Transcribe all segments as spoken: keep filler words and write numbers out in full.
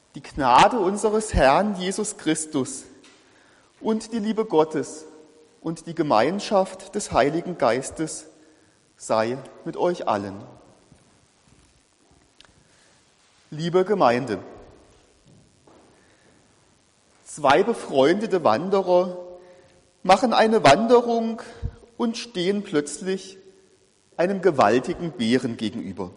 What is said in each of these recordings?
Die Gnade unseres Herrn Jesus Christus und die Liebe Gottes und die Gemeinschaft des Heiligen Geistes sei mit euch allen. Liebe Gemeinde, zwei befreundete Wanderer machen eine Wanderung und stehen plötzlich einem gewaltigen Bären gegenüber.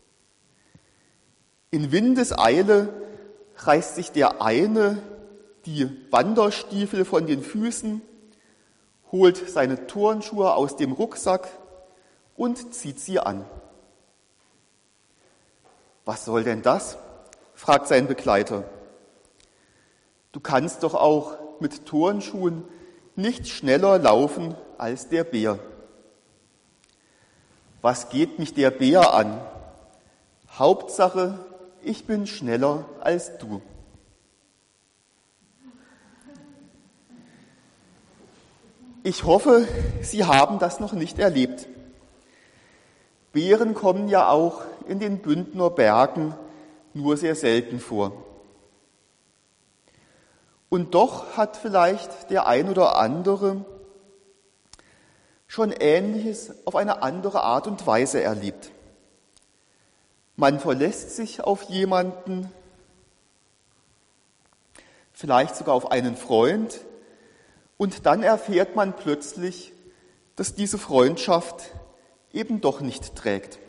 In Windeseile reißt sich der eine die Wanderstiefel von den Füßen, holt seine Turnschuhe aus dem Rucksack und zieht sie an. »Was soll denn das?« fragt sein Begleiter. »Du kannst doch auch mit Turnschuhen nicht schneller laufen als der Bär.« »Was geht mich der Bär an? Hauptsache, ich bin schneller als du.« Ich hoffe, Sie haben das noch nicht erlebt. Bären kommen ja auch in den Bündner Bergen nur sehr selten vor. Und doch hat vielleicht der ein oder andere schon Ähnliches auf eine andere Art und Weise erlebt. Man verlässt sich auf jemanden, vielleicht sogar auf einen Freund, und dann erfährt man plötzlich, dass diese Freundschaft eben doch nicht trägt.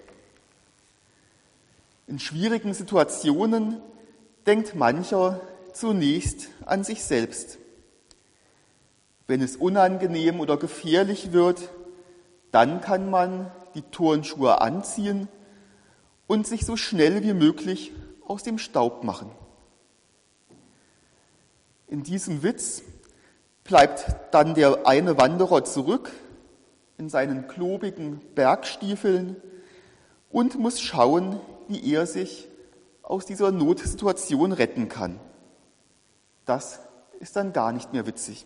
In schwierigen Situationen denkt mancher zunächst an sich selbst. Wenn es unangenehm oder gefährlich wird, dann kann man die Turnschuhe anziehen und sich so schnell wie möglich aus dem Staub machen. In diesem Witz bleibt dann der eine Wanderer zurück in seinen klobigen Bergstiefeln und muss schauen, wie er sich aus dieser Notsituation retten kann. Das ist dann gar nicht mehr witzig.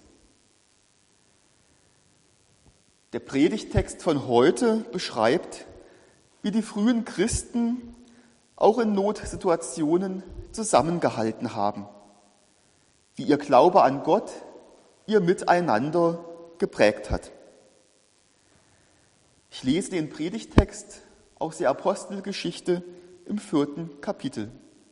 Der Predigttext von heute beschreibt, wie die frühen Christen auch in Notsituationen zusammengehalten haben, wie ihr Glaube an Gott ihr Miteinander geprägt hat. Ich lese den Predigttext aus der Apostelgeschichte im vierten Kapitel.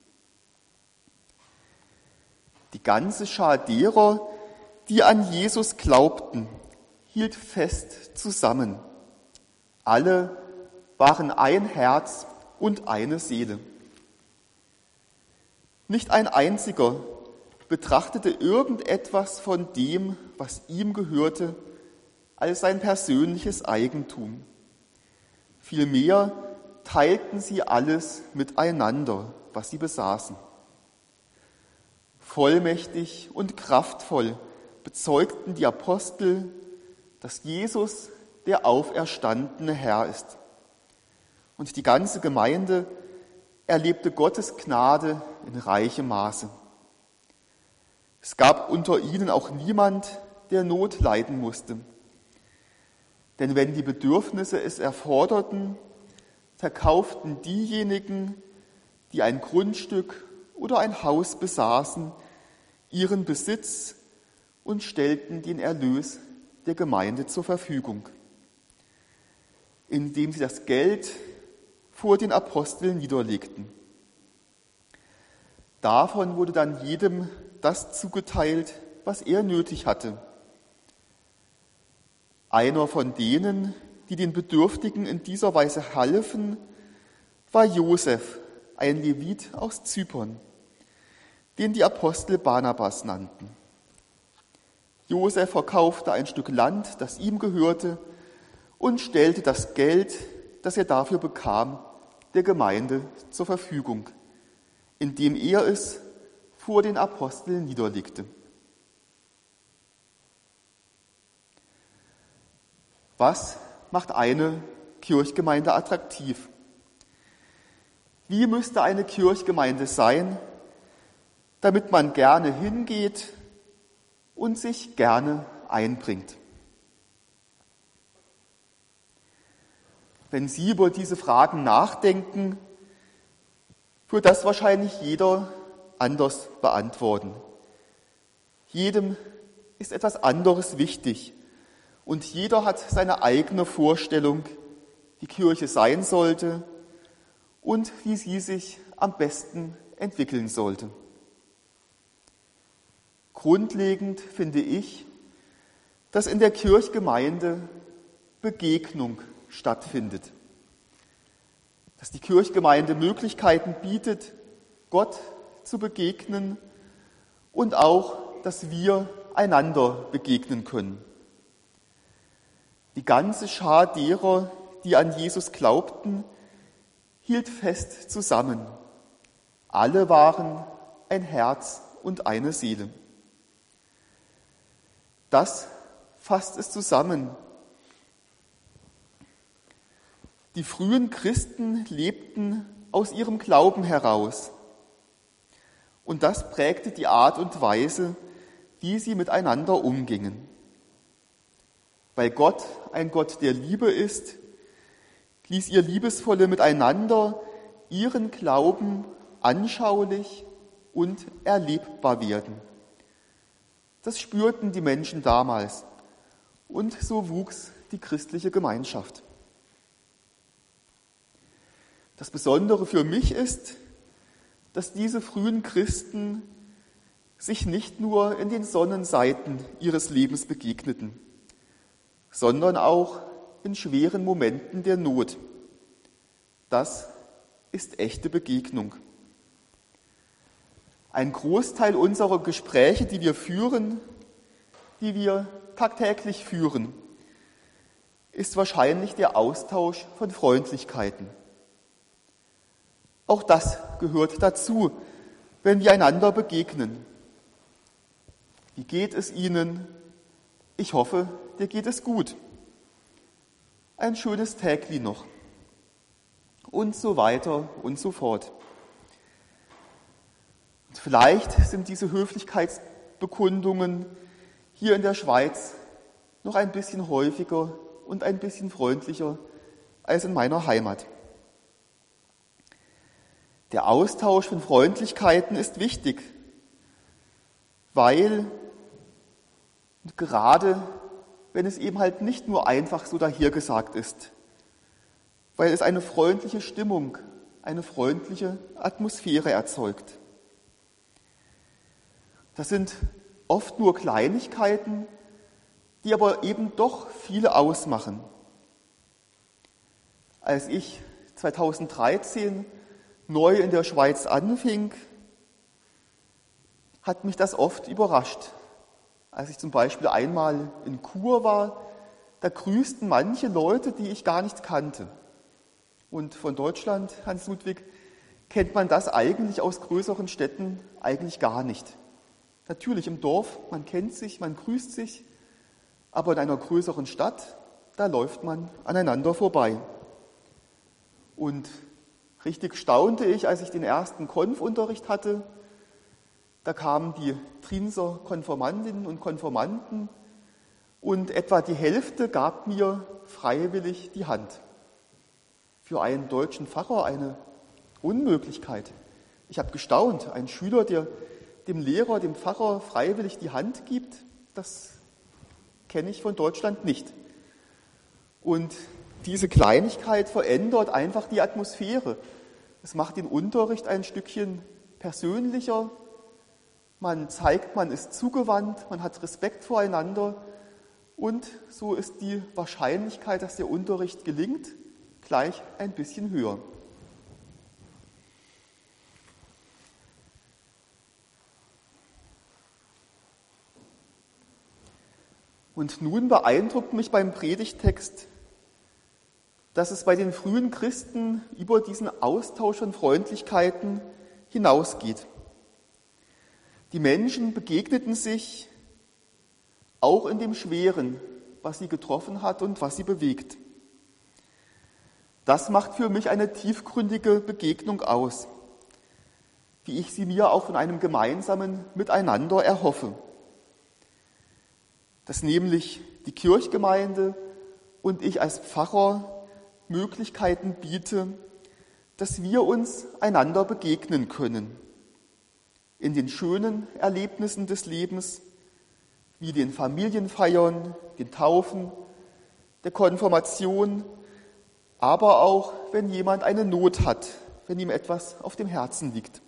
Die ganze Schar derer, die an Jesus glaubten, hielt fest zusammen. Alle waren ein Herz und eine Seele. Nicht ein einziger betrachtete irgendetwas von dem, was ihm gehörte, als sein persönliches Eigentum. Vielmehr teilten sie alles miteinander, was sie besaßen. Vollmächtig und kraftvoll bezeugten die Apostel, dass Jesus der auferstandene Herr ist. Und die ganze Gemeinde erlebte Gottes Gnade in reichem Maße. Es gab unter ihnen auch niemand, der Not leiden musste. Denn wenn die Bedürfnisse es erforderten, verkauften diejenigen, die ein Grundstück oder ein Haus besaßen, ihren Besitz und stellten den Erlös der Gemeinde zur Verfügung, indem sie das Geld vor den Aposteln niederlegten. Davon wurde dann jedem das zugeteilt, was er nötig hatte. Einer von denen, die den Bedürftigen in dieser Weise halfen, war Josef, ein Levit aus Zypern, den die Apostel Barnabas nannten. Josef verkaufte ein Stück Land, das ihm gehörte, und stellte das Geld, das er dafür bekam, der Gemeinde zur Verfügung, indem er es vor den Aposteln niederlegte. Was macht eine Kirchgemeinde attraktiv? Wie müsste eine Kirchgemeinde sein, damit man gerne hingeht und sich gerne einbringt? Wenn Sie über diese Fragen nachdenken, wird das wahrscheinlich jeder anders beantworten. Jedem ist etwas anderes wichtig und jeder hat seine eigene Vorstellung, wie Kirche sein sollte und wie sie sich am besten entwickeln sollte. Grundlegend finde ich, dass in der Kirchgemeinde Begegnung stattfindet. Dass die Kirchgemeinde Möglichkeiten bietet, Gott zu begegnen und auch, dass wir einander begegnen können. Die ganze Schar derer, die an Jesus glaubten, hielt fest zusammen. Alle waren ein Herz und eine Seele. Das fasst es zusammen. Die frühen Christen lebten aus ihrem Glauben heraus. Und das prägte die Art und Weise, wie sie miteinander umgingen. Weil Gott ein Gott der Liebe ist, ließ ihr Liebesvolle Miteinander ihren Glauben anschaulich und erlebbar werden. Das spürten die Menschen damals und so wuchs die christliche Gemeinschaft. Das Besondere für mich ist, dass diese frühen Christen sich nicht nur in den Sonnenseiten ihres Lebens begegneten, sondern auch in schweren Momenten der Not. Das ist echte Begegnung. Ein Großteil unserer Gespräche, die wir führen, die wir tagtäglich führen, ist wahrscheinlich der Austausch von Freundlichkeiten. Auch das gehört dazu, wenn wir einander begegnen. Wie geht es Ihnen? Ich hoffe, dir geht es gut. Ein schönes Tägli noch. Und so weiter und so fort. Und vielleicht sind diese Höflichkeitsbekundungen hier in der Schweiz noch ein bisschen häufiger und ein bisschen freundlicher als in meiner Heimat. Der Austausch von Freundlichkeiten ist wichtig, weil und gerade wenn es eben halt nicht nur einfach so dahergesagt ist, weil es eine freundliche Stimmung, eine freundliche Atmosphäre erzeugt. Das sind oft nur Kleinigkeiten, die aber eben doch viele ausmachen. Als ich zweitausenddreizehn neu in der Schweiz anfing, hat mich das oft überrascht. Als ich zum Beispiel einmal in Chur war, da grüßten manche Leute, die ich gar nicht kannte. Und von Deutschland, Hans Ludwig, kennt man das eigentlich aus größeren Städten eigentlich gar nicht. Natürlich im Dorf, man kennt sich, man grüßt sich, aber in einer größeren Stadt, da läuft man aneinander vorbei. Und richtig staunte ich, als ich den ersten Konfunterricht hatte. Da kamen die Trinser Konformantinnen und Konformanten und etwa die Hälfte gab mir freiwillig die Hand. Für einen deutschen Pfarrer eine Unmöglichkeit. Ich habe gestaunt, ein Schüler, der dem Lehrer, dem Pfarrer freiwillig die Hand gibt, das kenne ich von Deutschland nicht. Und diese Kleinigkeit verändert einfach die Atmosphäre. Es macht den Unterricht ein Stückchen persönlicher. Man zeigt, man ist zugewandt, man hat Respekt voreinander und so ist die Wahrscheinlichkeit, dass der Unterricht gelingt, gleich ein bisschen höher. Und nun beeindruckt mich beim Predigttext, dass es bei den frühen Christen über diesen Austausch von Freundlichkeiten hinausgeht. Die Menschen begegneten sich auch in dem Schweren, was sie getroffen hat und was sie bewegt. Das macht für mich eine tiefgründige Begegnung aus, wie ich sie mir auch von einem gemeinsamen Miteinander erhoffe. Dass nämlich die Kirchgemeinde und ich als Pfarrer Möglichkeiten biete, dass wir uns einander begegnen können. in den schönen Erlebnissen des Lebens, wie den Familienfeiern, den Taufen, der Konfirmation, aber auch, wenn jemand eine Not hat, wenn ihm etwas auf dem Herzen liegt.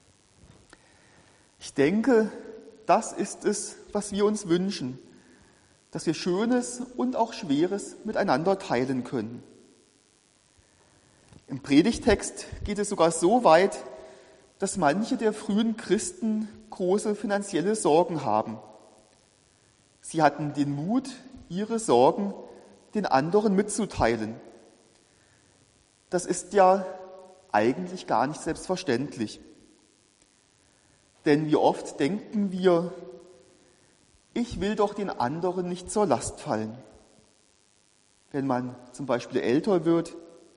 Ich denke, das ist es, was wir uns wünschen, dass wir Schönes und auch Schweres miteinander teilen können. Im Predigtext geht es sogar so weit, dass manche der frühen Christen große finanzielle Sorgen haben. Sie hatten den Mut, ihre Sorgen den anderen mitzuteilen. Das ist ja eigentlich gar nicht selbstverständlich. Denn wie oft denken wir, ich will doch den anderen nicht zur Last fallen. Wenn man zum Beispiel älter wird,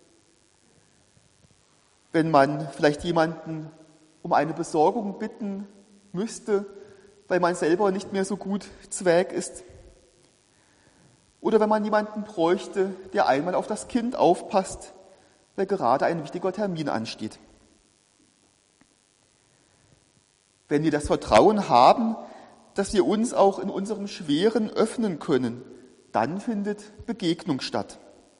wenn man vielleicht jemanden um eine Besorgung bitten müsste, weil man selber nicht mehr so gut zu Werk ist. Oder wenn man jemanden bräuchte, der einmal auf das Kind aufpasst, weil gerade ein wichtiger Termin ansteht. Wenn wir das Vertrauen haben, dass wir uns auch in unserem Schweren öffnen können, dann findet Begegnung statt.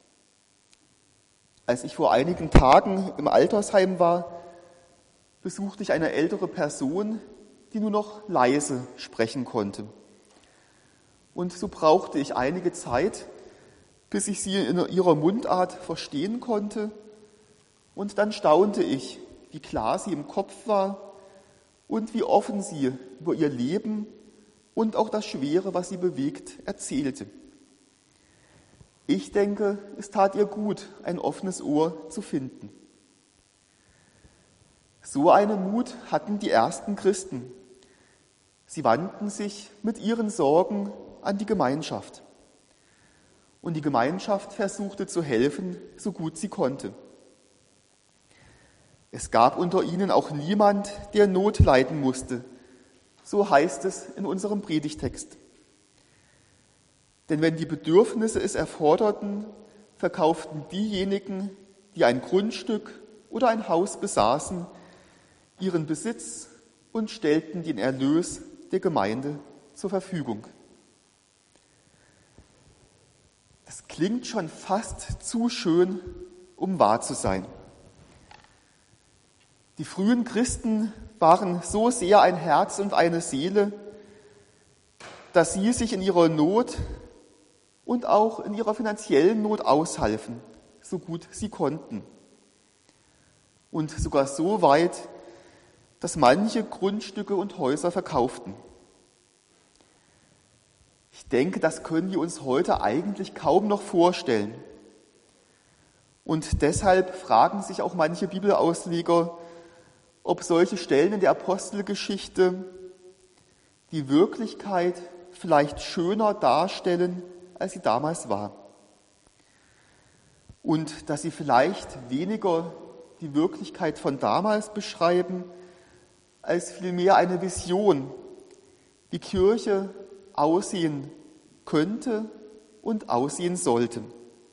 Als ich vor einigen Tagen im Altersheim war, besuchte ich eine ältere Person, die nur noch leise sprechen konnte. Und so brauchte ich einige Zeit, bis ich sie in ihrer Mundart verstehen konnte. Und dann staunte ich, wie klar sie im Kopf war und wie offen sie über ihr Leben und auch das Schwere, was sie bewegt, erzählte. Ich denke, es tat ihr gut, ein offenes Ohr zu finden. So einen Mut hatten die ersten Christen. Sie wandten sich mit ihren Sorgen an die Gemeinschaft. Und die Gemeinschaft versuchte zu helfen, so gut sie konnte. Es gab unter ihnen auch niemand, der Not leiden musste. So heißt es in unserem Predigtext. Denn wenn die Bedürfnisse es erforderten, verkauften diejenigen, die ein Grundstück oder ein Haus besaßen, ihren Besitz und stellten den Erlös der Gemeinde zur Verfügung. Das klingt schon fast zu schön, um wahr zu sein. Die frühen Christen waren so sehr ein Herz und eine Seele, dass sie sich in ihrer Not und auch in ihrer finanziellen Not aushalfen, so gut sie konnten. Und sogar so weit, dass manche Grundstücke und Häuser verkauften. Ich denke, das können wir uns heute eigentlich kaum noch vorstellen. Und deshalb fragen sich auch manche Bibelausleger, ob solche Stellen in der Apostelgeschichte die Wirklichkeit vielleicht schöner darstellen, als sie damals war. Und dass sie vielleicht weniger die Wirklichkeit von damals beschreiben, als vielmehr eine Vision, wie Kirche aussehen könnte und aussehen sollte.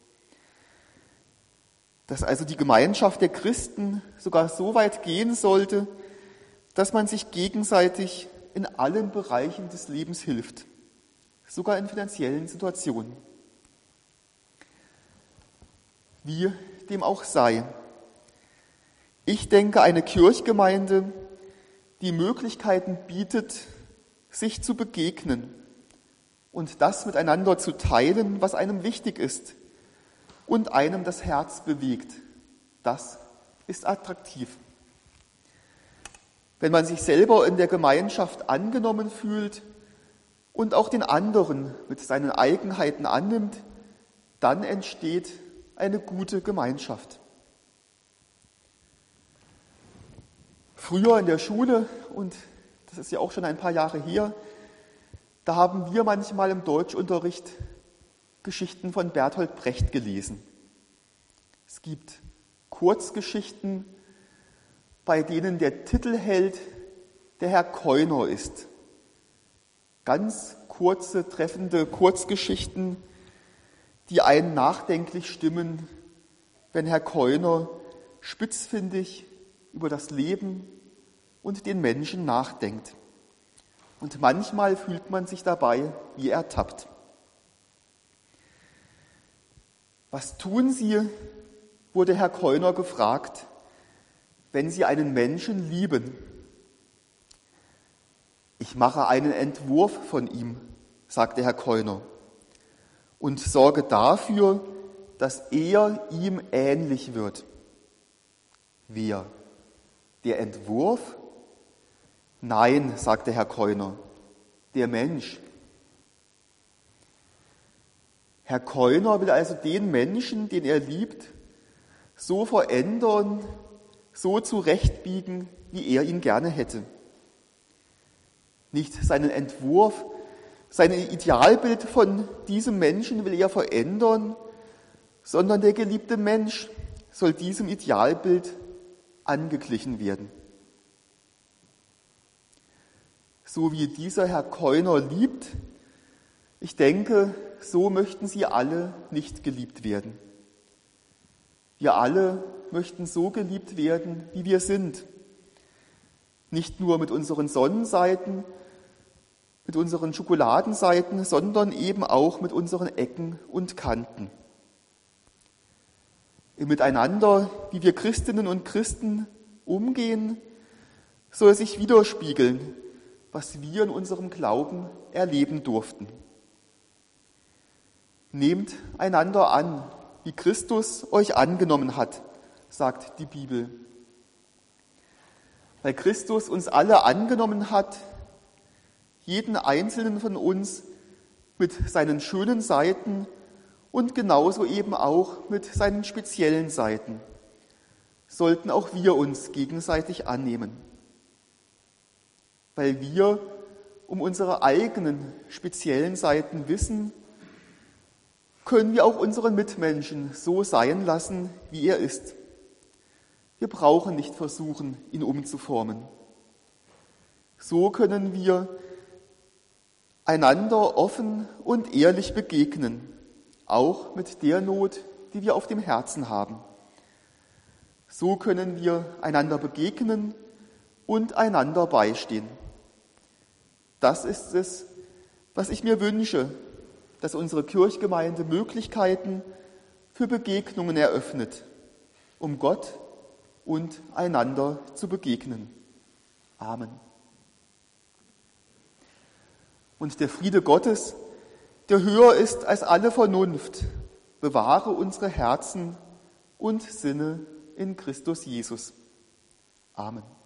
Dass also die Gemeinschaft der Christen sogar so weit gehen sollte, dass man sich gegenseitig in allen Bereichen des Lebens hilft, sogar in finanziellen Situationen. Wie dem auch sei. Ich denke, eine Kirchgemeinde, die Möglichkeiten bietet, sich zu begegnen und das miteinander zu teilen, was einem wichtig ist und einem das Herz bewegt, das ist attraktiv. Wenn man sich selber in der Gemeinschaft angenommen fühlt und auch den anderen mit seinen Eigenheiten annimmt, dann entsteht eine gute Gemeinschaft. Früher in der Schule, und das ist ja auch schon ein paar Jahre her, da haben wir manchmal im Deutschunterricht Geschichten von Bertolt Brecht gelesen. Es gibt Kurzgeschichten, bei denen der Titelheld der Herr Keuner ist. Ganz kurze, treffende Kurzgeschichten, die einen nachdenklich stimmen, wenn Herr Keuner spitzfindig über das Leben und den Menschen nachdenkt. Und manchmal fühlt man sich dabei wie ertappt. Was tun Sie, wurde Herr Keuner gefragt, wenn Sie einen Menschen lieben? Ich mache einen Entwurf von ihm, sagte Herr Keuner, und sorge dafür, dass er ihm ähnlich wird. Wer? Der Entwurf? Nein, sagte Herr Keuner, der Mensch. Herr Keuner will also den Menschen, den er liebt, so verändern, so zurechtbiegen, wie er ihn gerne hätte. Nicht seinen Entwurf, sein Idealbild von diesem Menschen will er verändern, sondern der geliebte Mensch soll diesem Idealbild angeglichen werden. So wie dieser Herr Keuner liebt, ich denke, so möchten Sie alle nicht geliebt werden. Wir alle möchten so geliebt werden, wie wir sind. Nicht nur mit unseren Sonnenseiten, mit unseren Schokoladenseiten, sondern eben auch mit unseren Ecken und Kanten. Im Miteinander, wie wir Christinnen und Christen umgehen, soll sich widerspiegeln, was wir in unserem Glauben erleben durften. Nehmt einander an, wie Christus euch angenommen hat, sagt die Bibel. Weil Christus uns alle angenommen hat, jeden einzelnen von uns mit seinen schönen Seiten und genauso eben auch mit seinen speziellen Seiten, sollten auch wir uns gegenseitig annehmen. Weil wir um unsere eigenen speziellen Seiten wissen, können wir auch unseren Mitmenschen so sein lassen, wie er ist. Wir brauchen nicht versuchen, ihn umzuformen. So können wir einander offen und ehrlich begegnen, auch mit der Not, die wir auf dem Herzen haben. So können wir einander begegnen und einander beistehen. Das ist es, was ich mir wünsche, dass unsere Kirchgemeinde Möglichkeiten für Begegnungen eröffnet, um Gott und einander zu begegnen. Amen. Und der Friede Gottes, der höher ist als alle Vernunft, bewahre unsere Herzen und Sinne in Christus Jesus. Amen.